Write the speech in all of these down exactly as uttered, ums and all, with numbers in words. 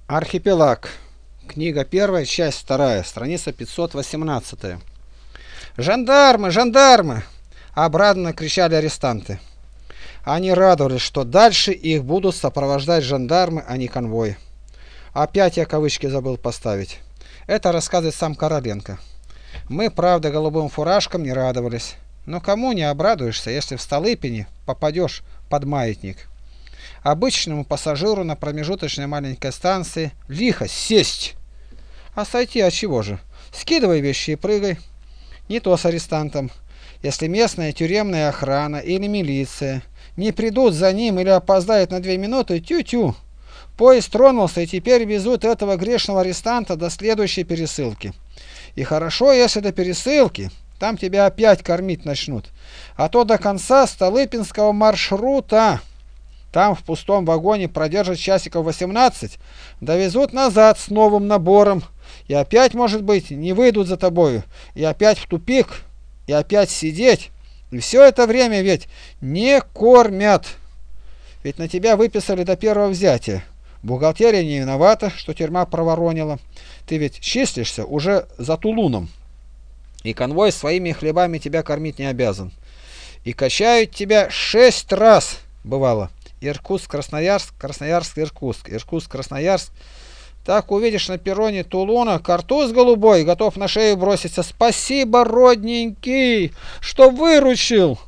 Архипелаг. Книга первая, часть вторая, страница пятьсот восемнадцать. «Жандармы! Жандармы!» — обрадованно кричали арестанты. Они радовались, что дальше их будут сопровождать жандармы, а не конвой. Опять я кавычки забыл поставить. Это рассказывает сам Короленко. Мы, правда, голубым фуражкам не радовались. Но кому не обрадуешься, если в Столыпине попадешь под маятник? Обычному пассажиру на промежуточной маленькой станции лихо сесть. А сойти от чего же? Скидывай вещи и прыгай. Не то с арестантом. Если местная тюремная охрана или милиция не придут за ним или опоздают на две минуты, тю-тю. Поезд тронулся, и теперь везут этого грешного арестанта до следующей пересылки. И хорошо, если до пересылки, там тебя опять кормить начнут. А то до конца Столыпинского маршрута. Там в пустом вагоне продержат часиков восемнадцать, довезут назад с новым набором, и опять, может быть, не выйдут за тобою, и опять в тупик, и опять сидеть. И все это время ведь не кормят. Ведь на тебя выписали до первого взятия. Бухгалтерия не виновата, что тюрьма проворонила. Ты ведь числишься уже за Тулуном. И конвой своими хлебами тебя кормить не обязан. И качают тебя шесть раз, бывало. Иркутск, Красноярск, Красноярск, Иркутск, Иркутск, Красноярск. Так увидишь на перроне Тулуна картуз голубой, готов на шею броситься. Спасибо, родненький, что выручил.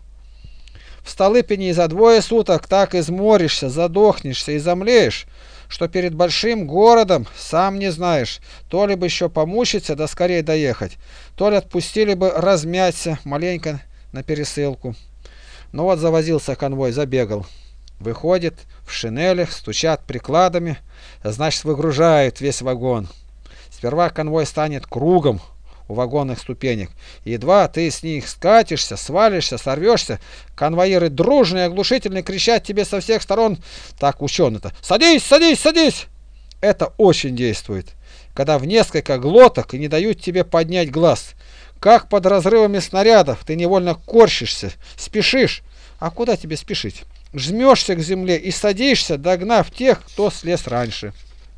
В Столыпине и за двое суток так изморишься, задохнешься и замлеешь, что перед большим городом сам не знаешь, то ли бы еще помучиться да скорее доехать, то ли отпустили бы размяться маленько на пересылку. Ну вот завозился конвой, забегал. Выходит в шинелях, стучат прикладами, значит, выгружают весь вагон. Сперва конвой станет кругом у вагонных ступенек. Едва ты с них скатишься, свалишься, сорвешься, конвоиры дружные, оглушительно кричат тебе со всех сторон, так ученый-то: «Садись, садись, садись!» Это очень действует, когда в несколько глоток и не дают тебе поднять глаз. Как под разрывами снарядов ты невольно корчишься, спешишь. А куда тебе спешить? Жмешься к земле и садишься, догнав тех, кто слез раньше.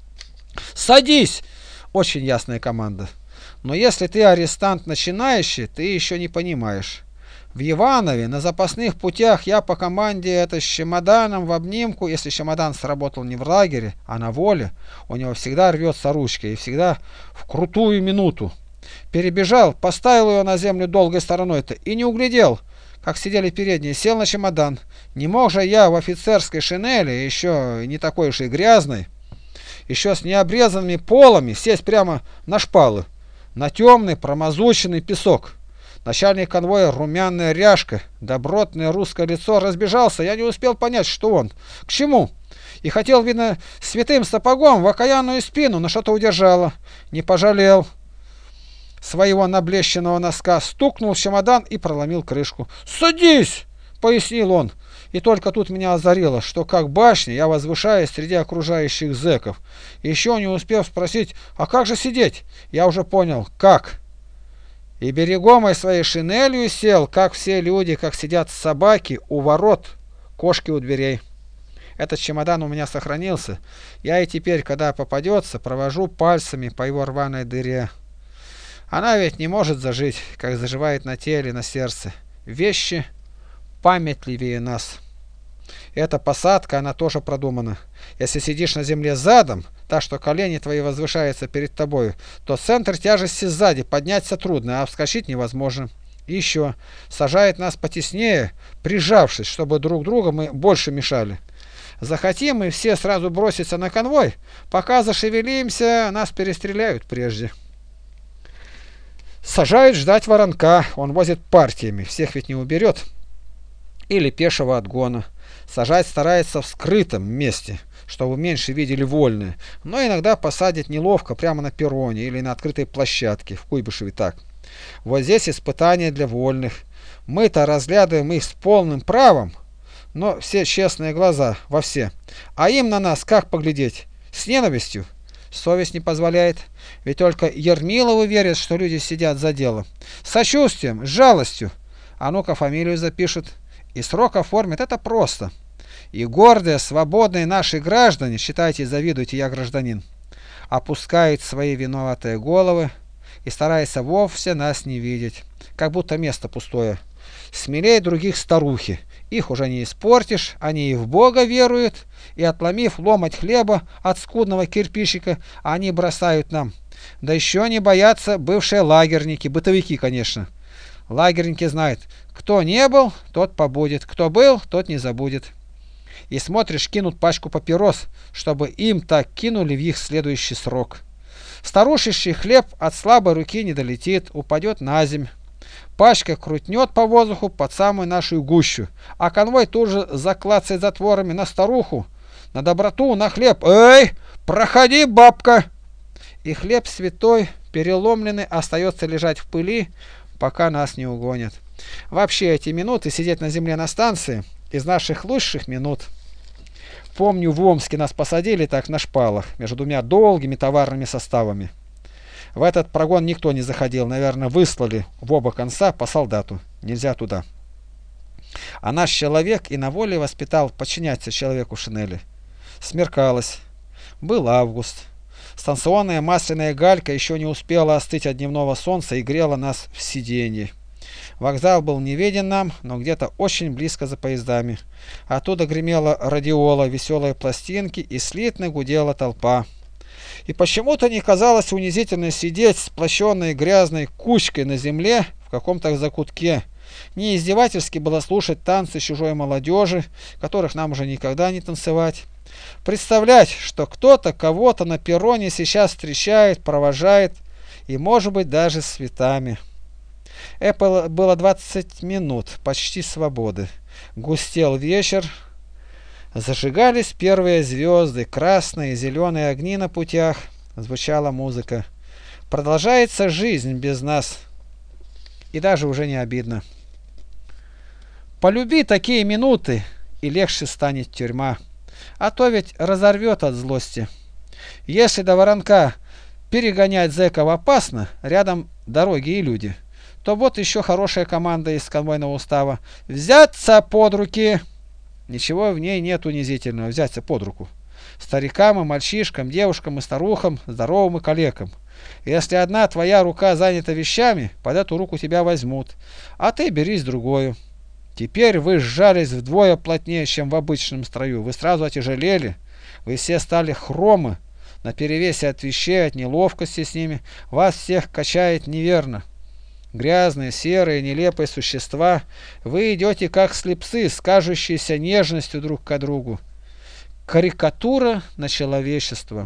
«Садись!» — очень ясная команда. Но если ты арестант начинающий, ты еще не понимаешь. В Иванове на запасных путях я по команде это с чемоданом в обнимку, если чемодан сработал не в лагере, а на воле, у него всегда рвется ручка и всегда в крутую минуту. Перебежал, поставил ее на землю долгой стороной-то и не углядел, как сидели передние, сел на чемодан. Не мог же я в офицерской шинели, еще не такой уж и грязной, еще с необрезанными полами, сесть прямо на шпалы, на темный промазученный песок. Начальник конвоя, румяная ряжка, добротное русское лицо, разбежался. Я не успел понять, что он, к чему. И хотел, видно, святым сапогом в окаянную спину, но что-то удержало. Не пожалел своего наблещенного носка, стукнул в чемодан и проломил крышку. «Садись!» — пояснил он. И только тут меня озарило, что как башня я возвышаюсь среди окружающих зэков. Еще не успев спросить, а как же сидеть, я уже понял, как. И берегомой своей шинелью сел, как все люди, как сидят собаки у ворот, кошки у дверей. Этот чемодан у меня сохранился. Я и теперь, когда попадется, провожу пальцами по его рваной дыре. Она ведь не может зажить, как заживает на теле, на сердце. Вещи памятливее нас. Эта посадка, она тоже продумана. Если сидишь на земле задом, так что колени твои возвышаются перед тобой, то центр тяжести сзади подняться трудно, а вскочить невозможно. И еще, сажает нас потеснее, прижавшись, чтобы друг другу мы больше мешали. Захотим мы все сразу броситься на конвой, пока зашевелимся, нас перестреляют прежде. Сажают ждать воронка, он возит партиями, всех ведь не уберет. Или пешего отгона. Сажать старается в скрытом месте, чтобы меньше видели вольные, но иногда посадят неловко прямо на перроне или на открытой площадке, в Куйбышеве так. Вот здесь испытание для вольных. Мы-то разглядываем их с полным правом, но все честные глаза во все. А им на нас как поглядеть? С ненавистью? Совесть не позволяет, ведь только Ермилову верят, что люди сидят за дело. С сочувствием, с жалостью. А ну-ка фамилию запишут и срок оформят, это просто. И гордые, свободные наши граждане, считайте, завидуйте, я гражданин. опускают свои виноватые головы и стараются вовсе нас не видеть, как будто место пустое. Смелее других старухи, их уже не испортишь, они и в Бога веруют, и отломив ломоть хлеба от скудного кирпичика, они бросают нам. Да еще не боятся бывшие лагерники, бытовики, конечно. Лагерники знают, кто не был, тот побудет, кто был, тот не забудет. И смотришь, кинут пачку папирос, чтобы им так кинули в их следующий срок. Старушечий хлеб от слабой руки не долетит, упадет на земь. Пачка крутнет по воздуху под самую нашу гущу, а конвой тут же заклацает затворами на старуху, на доброту, на хлеб. «Эй, проходи, бабка!» И хлеб святой, переломленный, остается лежать в пыли, пока нас не угонят. Вообще эти минуты сидеть на земле на станции из наших лучших минут. Помню, в Омске нас посадили так на шпалах между двумя долгими товарными составами. В этот прогон никто не заходил, наверное, выслали в оба конца по солдату. Нельзя туда. А наш человек и на воле воспитал подчиняться человеку шинели. Смеркалось. Был август. Станционная масляная галька еще не успела остыть от дневного солнца и грела нас в сиденье. Вокзал был не виден нам, но где-то очень близко за поездами. Оттуда гремела радиола, веселые пластинки, и слитно гудела толпа. И почему-то не казалось унизительно сидеть сплощенной грязной кучкой на земле в каком-то закутке. Не издевательски было слушать танцы чужой молодежи, которых нам уже никогда не танцевать. Представлять, что кто-то кого-то на перроне сейчас встречает, провожает, и, может быть, даже с цветами. Это было двадцать минут почти свободы. Густел вечер. Зажигались первые звезды, красные и зеленые огни на путях. Звучала музыка. Продолжается жизнь без нас. И даже уже не обидно. Полюби такие минуты, и легче станет тюрьма. А то ведь разорвет от злости. Если до Воронка перегонять зэков опасно, рядом дороги и люди, то вот еще хорошая команда из конвойного устава. Взяться под руки. Ничего в ней нет унизительного, взяться под руку. Старикам и мальчишкам, девушкам и старухам, здоровым и калекам. Если одна твоя рука занята вещами, под эту руку тебя возьмут, а ты берись другую. Теперь вы сжались вдвое плотнее, чем в обычном строю. Вы сразу отяжелели, вы все стали хромы, наперевесе от вещей, от неловкости с ними. Вас всех качает неверно. Грязные, серые, нелепые существа, вы идете как слепцы, скажущиеся нежностью друг к другу. Карикатура на человечество.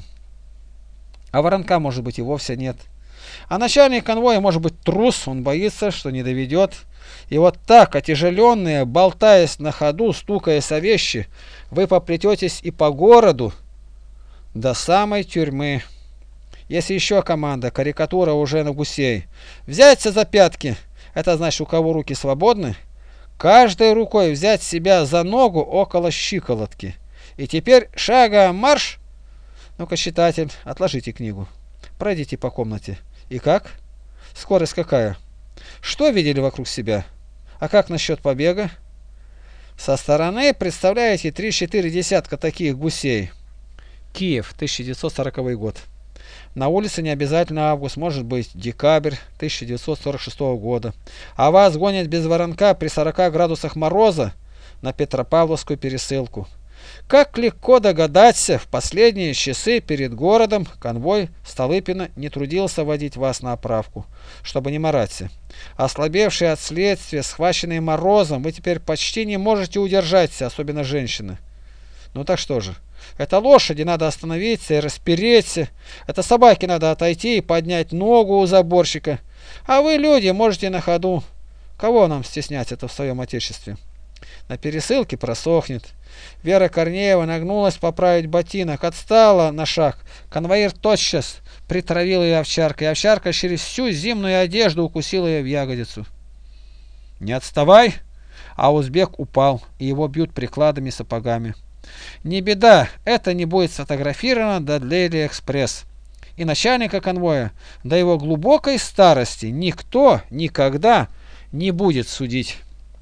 А Воронка, может быть, и вовсе нет. А начальник конвоя, может быть, трус, он боится, что не доведет. И вот так, отяжеленные, болтаясь на ходу, стукаясь о вещи, вы поплететесь и по городу до самой тюрьмы. Если еще команда, карикатура уже на гусей. Взяться за пятки, это значит, у кого руки свободны, каждой рукой взять себя за ногу около щиколотки. И теперь шагом марш. Ну-ка, читатель, отложите книгу. Пройдите по комнате. И как? Скорость какая? Что видели вокруг себя? А как насчет побега? Со стороны представляете три-четыре десятка таких гусей. Киев, тысяча девятьсот сороковой год. На улице не обязательно август, может быть декабрь тысяча девятьсот сорок шестого года. А вас гонят без Воронка при сорока градусах мороза на Петропавловскую пересылку. Как легко догадаться, в последние часы перед городом конвой Столыпина не трудился водить вас на оправку, чтобы не мараться. Ослабевшие от следствия, схваченные морозом, вы теперь почти не можете удержаться, особенно женщины. Ну так что же? Это лошади надо остановиться и распереться. Это собаке надо отойти и поднять ногу у заборщика. А вы, люди, можете на ходу. Кого нам стеснять это в своем отечестве? На пересылке просохнет. Вера Корнеева нагнулась поправить ботинок, отстала на шаг. Конвоир тотчас притравил ее овчаркой. Овчарка через всю зимнюю одежду укусила ее в ягодицу. Не отставай! А узбек упал, и его бьют прикладами сапогами. Не беда, это не будет сфотографировано до Daily Express. И начальника конвоя до его глубокой старости никто никогда не будет судить.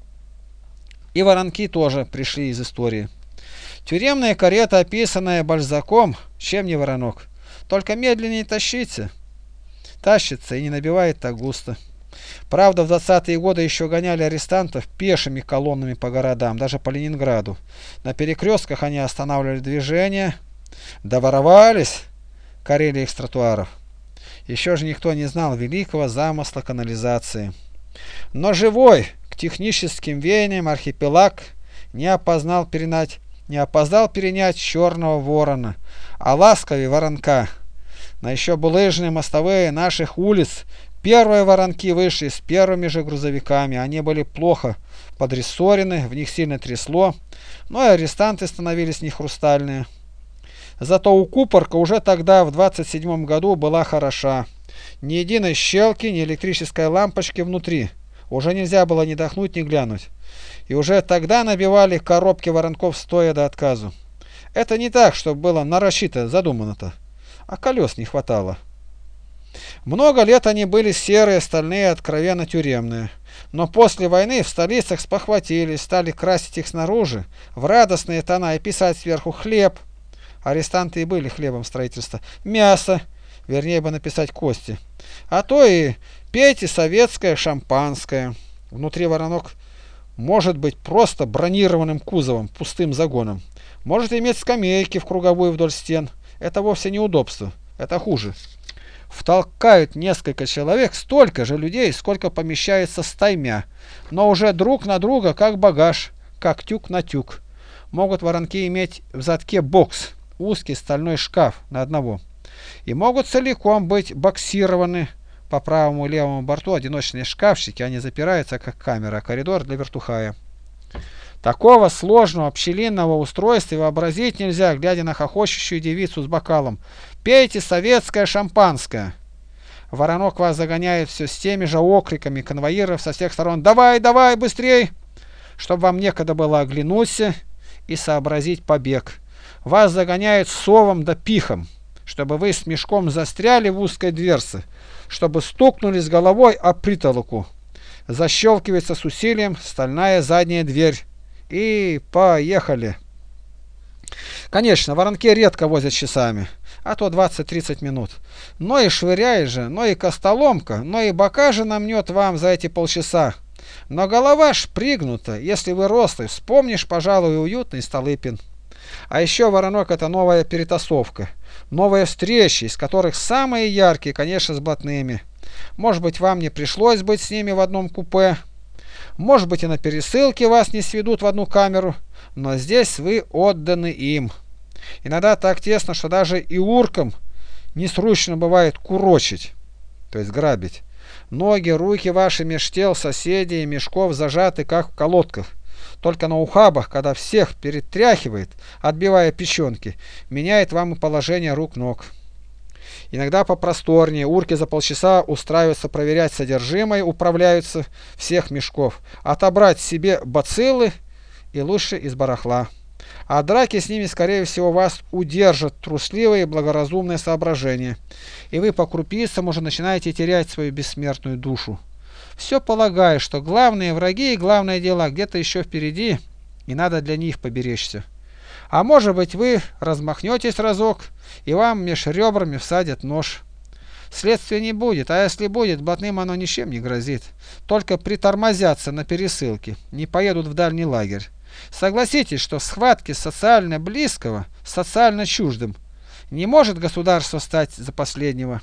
И воронки тоже пришли из истории. Тюремная карета, описанная Бальзаком, чем не воронок. Только медленнее тащите. Тащится и не набивает так густо. Правда, в двадцатые годы еще гоняли арестантов пешими колоннами по городам, даже по Ленинграду. На перекрестках они останавливали движение, доворовались, корили их с тротуаров. Еще же никто не знал великого замысла канализации. Но живой к техническим веяниям архипелаг не опознал перенять, не опоздал перенять черного ворона, а ласковей воронка. На еще булыжные мостовые наших улиц первые воронки вышли с первыми же грузовиками. Они были плохо подрессорены, в них сильно трясло, но и арестанты становились не хрустальные. Зато у Купорка уже тогда, в двадцать седьмом году, была хороша. Ни единой щелки, ни электрической лампочки внутри. Уже нельзя было ни дохнуть, ни глянуть. И уже тогда набивали коробки воронков стоя до отказу. Это не так, чтобы было нарочито задумано-то, а колес не хватало. Много лет они были серые, стальные, откровенно тюремные. Но после войны в столицах спохватились, стали красить их снаружи в радостные тона и писать сверху «хлеб». Арестанты и были хлебом строительства. Мясо, вернее бы написать кости. А то и пейте советское шампанское. Внутри воронок может быть просто бронированным кузовом, пустым загоном. Может иметь скамейки в круговую вдоль стен. Это вовсе не удобство, это хуже. Втолкают несколько человек, столько же людей, сколько помещается стаймя, но уже друг на друга, как багаж, как тюк на тюк. Могут воронки иметь в задке бокс, узкий стальной шкаф на одного. И могут целиком быть боксированы. По правому и левому борту одиночные шкафчики, они запираются как камера, коридор для вертухая. Такого сложного пчелиного устройства вообразить нельзя, глядя на хохочущую девицу с бокалом. Пейте советское шампанское. Воронок вас загоняет все с теми же окриками конвоиров со всех сторон. Давай, давай, быстрей! Чтобы вам некогда было оглянуться и сообразить побег. Вас загоняют совом да пихом, чтобы вы с мешком застряли в узкой дверце, чтобы стукнулись головой о притолоку. Защелкивается с усилием стальная задняя дверь. И поехали. Конечно, воронки редко возят часами, а то двадцать-тридцать минут. Но и швыряй же, но и костоломка, но и бока же намнет вам за эти полчаса. Но голова ж пригнута, если вы рослый, вспомнишь, пожалуй, уютный Столыпин. А еще воронок — это новая перетасовка, новые встречи, из которых самые яркие, конечно, с блатными. Может быть, вам не пришлось быть с ними в одном купе, может быть, и на пересылке вас не сведут в одну камеру, но здесь вы отданы им. Иногда так тесно, что даже и уркам несручно бывает курочить, то есть грабить. Ноги, руки ваши меж тел соседей и мешков зажаты, как в колодках. Только на ухабах, когда всех перетряхивает, отбивая печенки, меняет вам и положение рук-ног. Иногда попросторнее, урки за полчаса устраиваются проверять содержимое, управляются всех мешков, отобрать себе бациллы и лучше из барахла. А драки с ними, скорее всего, вас удержат трусливые и благоразумные соображения, и вы по крупицам уже начинаете терять свою бессмертную душу. Все полагаю, что главные враги и главные дела где-то еще впереди, и надо для них поберечься. А может быть, вы размахнетесь разок, и вам меж ребрами всадят нож. Следствия не будет, а если будет, блатным оно ничем не грозит. Только притормозятся на пересылке, не поедут в дальний лагерь. Согласитесь, что в схватке социально близкого, социально чуждым не может государство стать за последнего.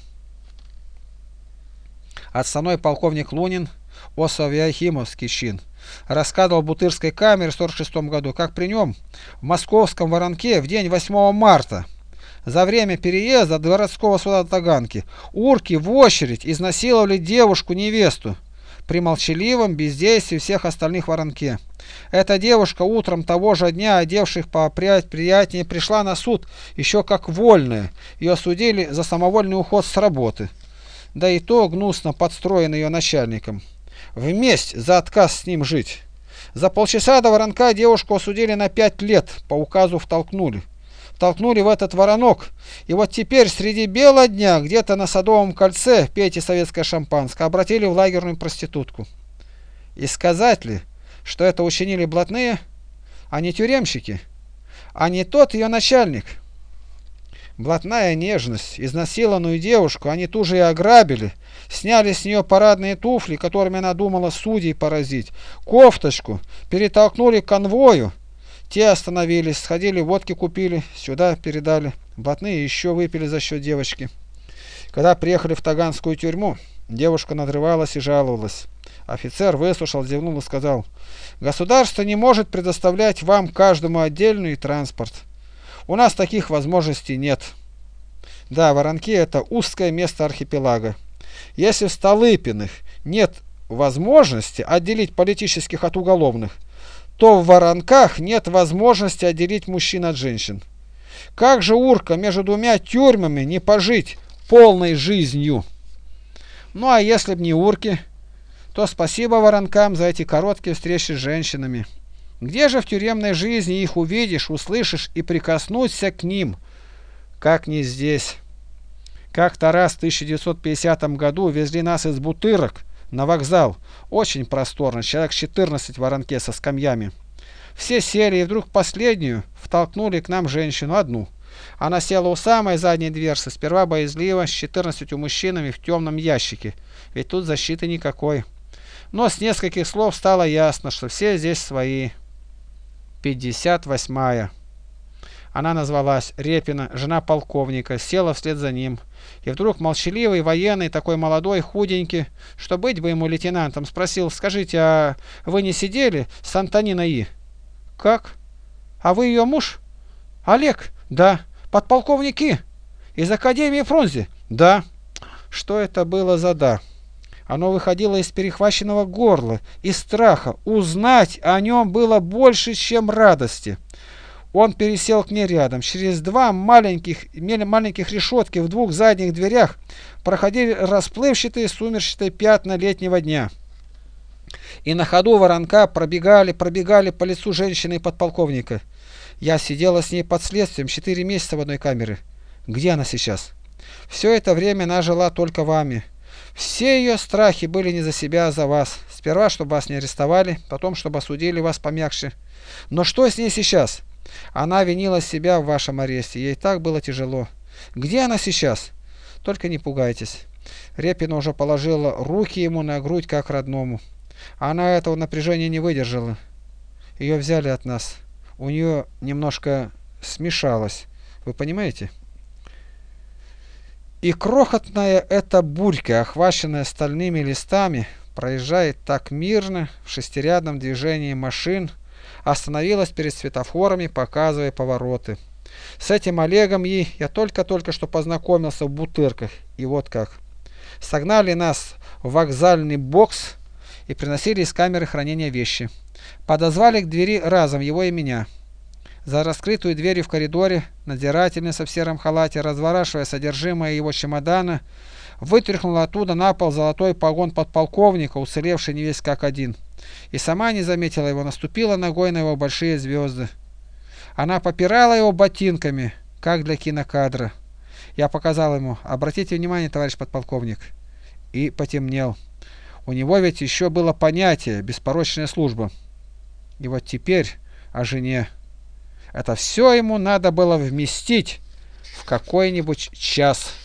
Отставной полковник Лунин, Осавиахимовский чин, рассказывал в Бутырской камере в сорок шестом году, как при нем в московском воронке в день восьмого марта за время переезда от городского суда до Таганки урки в очередь изнасиловали девушку-невесту при молчаливом бездействии всех остальных в воронке. Эта девушка утром того же дня, одевших поприятнее, пришла на суд еще как вольная. Ее осудили за самовольный уход с работы. Да и то гнусно подстроен ее начальником. Вместе за отказ с ним жить. За полчаса до воронка девушку осудили на пять лет, по указу втолкнули. Втолкнули в этот воронок. И вот теперь среди бела дня, где-то на Садовом кольце, пейте советское шампанское, обратили в лагерную проститутку. И сказать ли, что это учинили блатные, а не тюремщики, а не тот ее начальник? Блатная нежность. Изнасилованную девушку они тут же и ограбили. Сняли с нее парадные туфли, которыми она думала судей поразить. Кофточку. Перетолкнули к конвою. Те остановились, сходили, водки купили, сюда передали. Блатные еще выпили за счет девочки. Когда приехали в Таганскую тюрьму, девушка надрывалась и жаловалась. Офицер выслушал, зевнул и сказал: государство не может предоставлять вам каждому отдельный транспорт. У нас таких возможностей нет. Да, Воронки — это узкое место архипелага. Если в Столыпиных нет возможности отделить политических от уголовных, то в Воронках нет возможности отделить мужчин от женщин. Как же, урка, между двумя тюрьмами не пожить полной жизнью? Ну а если б не урки, то спасибо Воронкам за эти короткие встречи с женщинами. Где же в тюремной жизни их увидишь, услышишь и прикоснуться к ним, как не здесь? Как-то раз в тысяча девятьсот пятидесятом году везли нас из Бутырок на вокзал. Очень просторно, человек четырнадцать в Воронке со скамьями. Все сели, и вдруг последнюю втолкнули к нам женщину, одну. Она села у самой задней дверцы, сперва боязливо, с четырнадцатью мужчинами в темном ящике, ведь тут защиты никакой. Но с нескольких слов стало ясно, что все здесь свои. пятьдесят восьмая. Она назвалась Репина, жена полковника, села вслед за ним. И вдруг молчаливый военный, такой молодой, худенький, что быть бы ему лейтенантом, спросил: скажите, а вы не сидели с Антониной И? Как? А вы ее муж? Олег? Да. Подполковник И? Из Академии Фрунзе? Да. Что это было за «да»? Оно выходило из перехваченного горла, из страха. Узнать о нем было больше, чем радости. Он пересел к ней рядом. Через два маленьких, маленьких решетки в двух задних дверях проходили расплывчатые сумеречные пятна летнего дня. И на ходу Воронка пробегали, пробегали по лицу женщины и подполковника. Я сидела с ней под следствием четыре месяца в одной камере. Где она сейчас? Все это время она жила только вами. Все ее страхи были не за себя, а за вас. Сперва, чтобы вас не арестовали, потом, чтобы осудили вас помягче. Но что с ней сейчас? Она винила себя в вашем аресте. Ей так было тяжело. Где она сейчас? Только не пугайтесь. Репина уже положила руки ему на грудь, как родному. Она этого напряжения не выдержала. Ее взяли от нас. У нее немножко смешалось. Вы понимаете? И крохотная эта бурька, охваченная стальными листами, проезжает так мирно в шестирядном движении машин, остановилась перед светофорами, показывая повороты. С этим Олегом И я только-только что познакомился в Бутырках. И вот как. Согнали нас в вокзальный бокс и приносили из камеры хранения вещи. Подозвали к двери разом его и меня. За раскрытую дверью в коридоре надзирательница в сером халате, разворачивая содержимое его чемодана, вытряхнула оттуда на пол золотой погон подполковника, уцелевший не весь как один. И сама не заметила его, наступила ногой на его большие звезды. Она попирала его ботинками, как для кинокадра. Я показал ему: обратите внимание, товарищ подполковник. И потемнел. У него ведь еще было понятие беспорочная служба. И вот теперь о жене. Это все ему надо было вместить в какой-нибудь час.